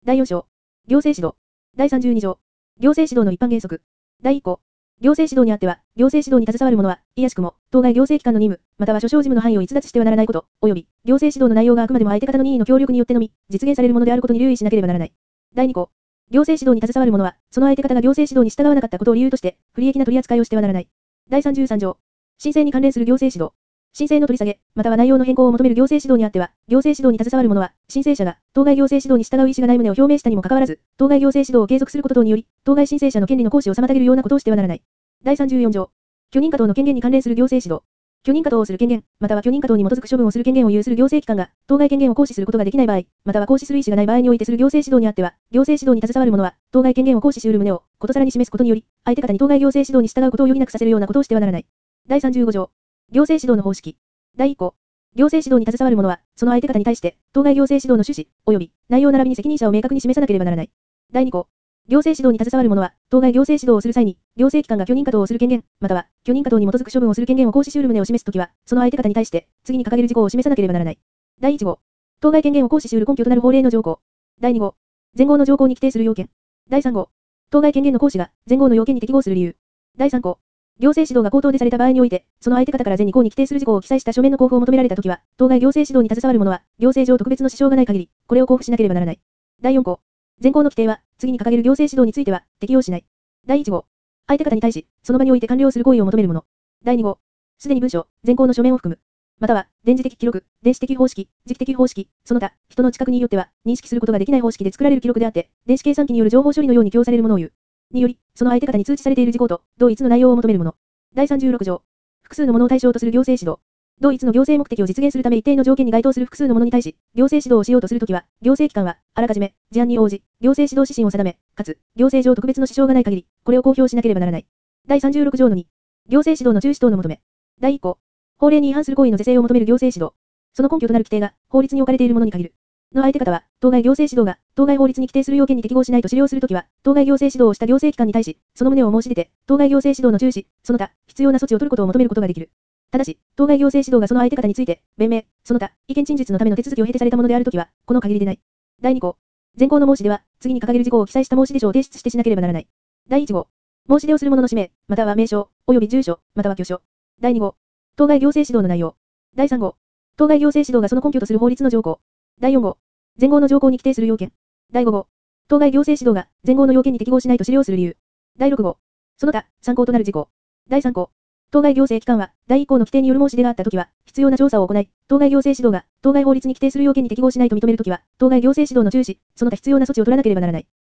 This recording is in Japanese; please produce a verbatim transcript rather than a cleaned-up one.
だいよん章。行政指導。だいさんじゅうに条。行政指導の一般原則。だいいっ項。行政指導にあっては、行政指導に携わる者は、いやしくも、当該行政機関の任務、または諸々事務の範囲を逸脱してはならないこと、及び、行政指導の内容があくまでも相手方の任意の協力によってのみ、実現されるものであることに留意しなければならない。だいに項。行政指導に携わる者は、その相手方が行政指導に従わなかったことを理由として、不利益な取り扱いをしてはならない。だいさんじゅうさん条。申請に関連する行政指導。申請の取り下げ、または内容の変更を求める行政指導にあっては、行政指導に携わる者は、申請者が、当該行政指導に従う意思がない旨を表明したにもかかわらず、当該行政指導を継続すること等により、当該申請者の権利の行使を妨げるようなことをしてはならない。だいさんじゅうよん条。許認可等の権限に関連する行政指導。許認可等をする権限、または許認可等に基づく処分をする権限を有する行政機関が、当該権限を行使することができない場合、または行使する意思がない場合においてする行政指導にあっては、行政指導に携わる者は、当該権限を行使し得る旨を、ことさらに示すことにより、相手方に当該行政指導に従うことを余儀なくさせるようなことをしてはならない。だいさんじゅうご条。行政指導の方式。だいいっ項。行政指導に携わる者は、その相手方に対して、当該行政指導の趣旨、及び、内容並びに責任者を明確に示さなければならない。だいに項。行政指導に携わる者は、当該行政指導をする際に、行政機関が許認可等をする権限、または、許認可等に基づく処分をする権限を行使し得る旨を示すときは、その相手方に対して、次に掲げる事項を示さなければならない。だいいち号。当該権限を行使し得る根拠となる法令の条項。だいに号。前号の条項に規定する要件。だいさん号。当該権限の行使が、前号の要件に適合する理由。だいさん項。行政指導が口頭でされた場合において、その相手方から前に項に規定する事項を記載した書面の交付を求められたときは、当該行政指導に携わる者は、行政上特別の支障がない限り、これを交付しなければならない。だいよん項。前項の規定は、次に掲げる行政指導については、適用しない。だいいち号。相手方に対し、その場において完了する行為を求めるもの。だいに号。すでに文書、前項の書面を含む。または、電磁的記録、電子的方式、磁気的方式、その他、人の知覚によっては、認識することができない方式で作られる記録であって、電子計算機による情報処理のように供されるものを言う。により、その相手方に通知されている事項と、同一の内容を求めるもの。だいさんじゅうろく条。複数のものを対象とする行政指導。同一の行政目的を実現するため一定の条件に該当する複数のものに対し、行政指導をしようとするときは、行政機関は、あらかじめ、事案に応じ、行政指導指針を定め、かつ、行政上特別の支障がない限り、これを公表しなければならない。だいさんじゅうろく条のに。行政指導の中止等の求め。だいいっ項。法令に違反する行為の是正を求める行政指導。その根拠となる規定が、法律に置かれているものに限る。の相手方は、当該行政指導が、当該法律に規定する要件に適合しないと資料するときは、当該行政指導をした行政機関に対し、その旨を申し出て、当該行政指導の中止、その他、必要な措置を取ることを求めることができる。ただし、当該行政指導がその相手方について、弁明、その他、意見陳述のための手続きを経てされたものであるときは、この限りでない。だいに項。前項の申し出は、次に掲げる事項を記載した申し出書を提出してしなければならない。だいいち号。申し出をする者の氏名、または名称、及び住所、または居所。だいに号。当該行政指導の内容。だいさん号。当該行政指導がその根拠とする法律の条項。だいよん号。前項の条項に規定する要件。だいご号。当該行政指導が前項の要件に適合しないと資料する理由。だいろく号。その他、参考となる事項。だいさん項。当該行政機関は、だいいっ項の規定による申し出があったときは、必要な調査を行い、当該行政指導が、当該法律に規定する要件に適合しないと認めるときは、当該行政指導の中止、その他必要な措置を取らなければならない。